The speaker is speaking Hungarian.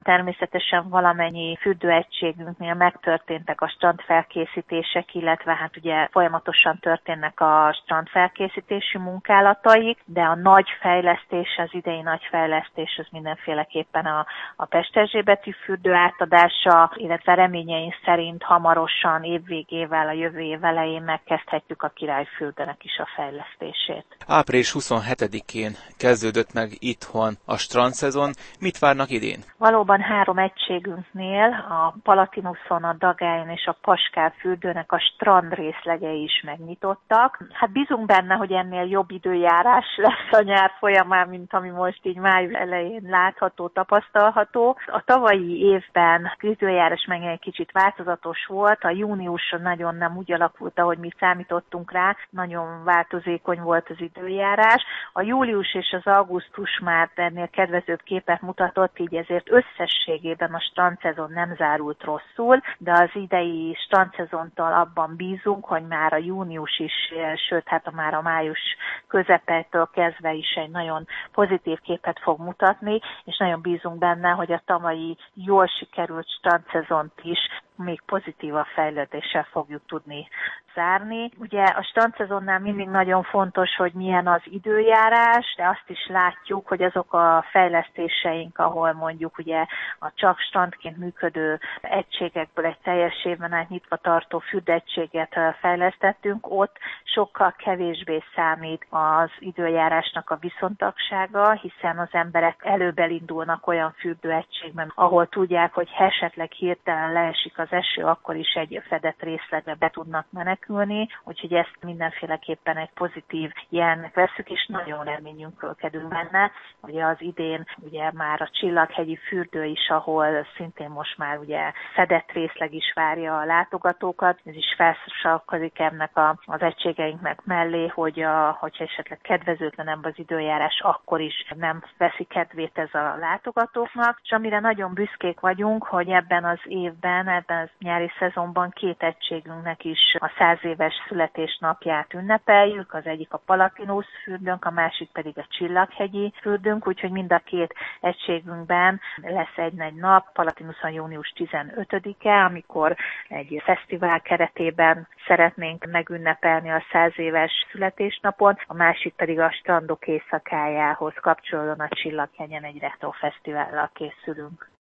Természetesen valamennyi fürdőegységünknél megtörténtek a strandfelkészítések, illetve hát ugye folyamatosan történnek a strandfelkészítési munkálataik, de a nagy fejlesztés, az idei nagy fejlesztés az mindenféleképpen a Pesterzsébeti fürdő átadása, illetve reményeink szerint hamarosan évvégével, a jövő év elején megkezdhetjük a Királyfürdőnek is a fejlesztését. Április 27-én kezdődött meg itthon a strandszezon. Mit várnak idén? Valóban 3 egységünknél, a Palatinuson, a Dagályon és a Paskál fürdőnek a strand részlegei is megnyitottak. Hát bízunk benne, hogy ennél jobb időjárás lesz a nyár folyamán, mint ami most így május elején látható, tapasztalható. A tavalyi évben az időjárás meg egy kicsit változatos volt, a június nagyon nem úgy alakult, ahogy mi számítottunk rá, nagyon változékony volt az időjárás. A július és az augusztus már ennél kedvezőbb képet mutatott, így ezért összességében a strandszezon nem zárult rosszul, de az idei strandszezontól abban bízunk, hogy már a június is, sőt, hát már a május közepétől kezdve is egy nagyon pozitív képet fog mutatni, és nagyon bízunk benne, hogy a tavalyi jól sikerült strandszezont is még pozitívabb fejlődéssel fogjuk tudni zárni. Ugye a strandszezonnál mindig nagyon fontos, hogy milyen az időjárás, de azt is látjuk, hogy azok a fejlesztéseink, ahol mondjuk ugye a csak strandként működő egységekből egy teljes évben át nyitva tartó fürdőegységet fejlesztettünk, ott sokkal kevésbé számít az időjárásnak a viszontagsága, hiszen az emberek előbb elindulnak olyan fürdőegységben, ahol tudják, hogy esetleg hirtelen leesik az eső, akkor is egy fedett részlegbe be tudnak menekülni, úgyhogy ezt mindenféleképpen egy pozitív jelnek veszük, és nagyon reményünkelkedünk benne. Ugye az idén ugye már a Csillaghegyi fürdő is, ahol szintén most már ugye fedett részleg is várja a látogatókat, ez is felsalkozik ennek az egységeinknek mellé, hogyha esetleg kedvezőtlenebb az időjárás, akkor is nem veszi kedvét ez a látogatóknak, és amire nagyon büszkék vagyunk, hogy ebben az évben, ebben az nyári szezonban 2 egységünknek is a 100 éves születésnapját ünnepeljük, az egyik a Palatinus fürdőnk, a másik pedig a Csillaghegyi fürdőnk, úgyhogy mind a 2 egységünkben lesz egy nagy nap, Palatinuson június 15-e, amikor egy fesztivál keretében szeretnénk megünnepelni a 100 éves születésnapon, a másik pedig a strandok éjszakájához kapcsolódóan a Csillaghegyen egy retrofesztivállal készülünk.